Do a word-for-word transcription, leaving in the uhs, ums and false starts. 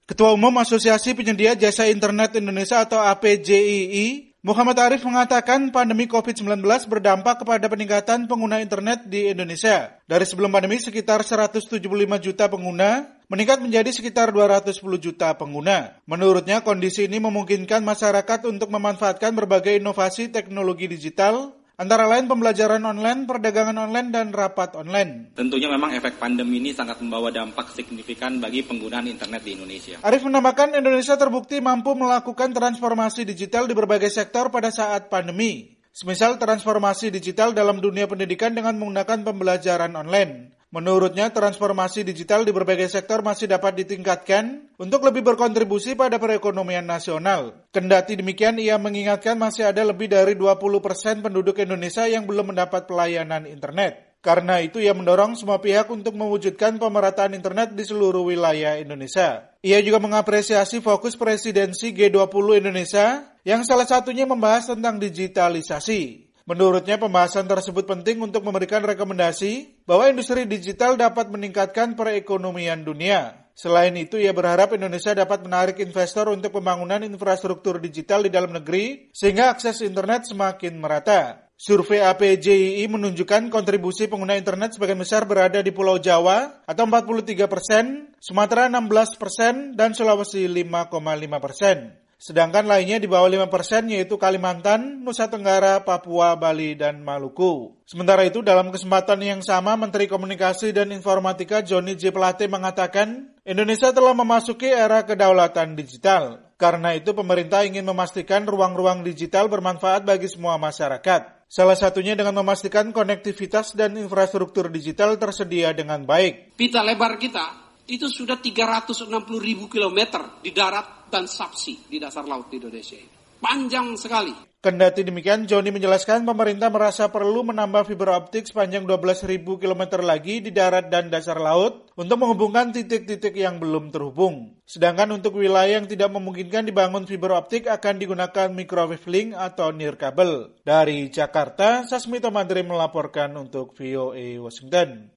Ketua Umum Asosiasi Penyedia Jasa Internet Indonesia atau A P J I I, Muhammad Arif mengatakan pandemi covid sembilan belas berdampak kepada peningkatan pengguna internet di Indonesia. Dari sebelum pandemi sekitar seratus tujuh puluh lima juta pengguna, meningkat menjadi sekitar dua ratus sepuluh juta pengguna. Menurutnya kondisi ini memungkinkan masyarakat untuk memanfaatkan berbagai inovasi teknologi digital, antara lain pembelajaran online, perdagangan online, dan rapat online. Tentunya memang efek pandemi ini sangat membawa dampak signifikan bagi penggunaan internet di Indonesia. Arif menambahkan Indonesia terbukti mampu melakukan transformasi digital di berbagai sektor pada saat pandemi. Semisal transformasi digital dalam dunia pendidikan dengan menggunakan pembelajaran online. Menurutnya, transformasi digital di berbagai sektor masih dapat ditingkatkan untuk lebih berkontribusi pada perekonomian nasional. Kendati demikian, ia mengingatkan masih ada lebih dari dua puluh persen penduduk Indonesia yang belum mendapat pelayanan internet. Karena itu, ia mendorong semua pihak untuk mewujudkan pemerataan internet di seluruh wilayah Indonesia. Ia juga mengapresiasi fokus presidensi G dua puluh Indonesia yang salah satunya membahas tentang digitalisasi. Menurutnya, pembahasan tersebut penting untuk memberikan rekomendasi bahwa industri digital dapat meningkatkan perekonomian dunia. Selain itu, ia berharap Indonesia dapat menarik investor untuk pembangunan infrastruktur digital di dalam negeri, sehingga akses internet semakin merata. Survei A P J I I menunjukkan kontribusi pengguna internet sebagian besar berada di Pulau Jawa atau empat puluh tiga persen, Sumatera enam belas persen, dan Sulawesi lima koma lima persen. Sedangkan lainnya di bawah lima persen yaitu Kalimantan, Nusa Tenggara, Papua, Bali, dan Maluku. Sementara itu dalam kesempatan yang sama Menteri Komunikasi dan Informatika Johnny G. Plate mengatakan Indonesia telah memasuki era kedaulatan digital. Karena itu pemerintah ingin memastikan ruang-ruang digital bermanfaat bagi semua masyarakat. Salah satunya dengan memastikan konektivitas dan infrastruktur digital tersedia dengan baik. Pita lebar kita itu sudah tiga ratus enam puluh ribu kilometer di darat dan subsea di dasar laut di Indonesia. Panjang sekali. Kendati demikian, Joni menjelaskan pemerintah merasa perlu menambah fiber optik sepanjang dua belas ribu kilometer lagi di darat dan dasar laut untuk menghubungkan titik-titik yang belum terhubung. Sedangkan untuk wilayah yang tidak memungkinkan dibangun fiber optik akan digunakan microwave link atau nirkabel. Dari Jakarta, Sasmito Madre melaporkan untuk V O A Washington.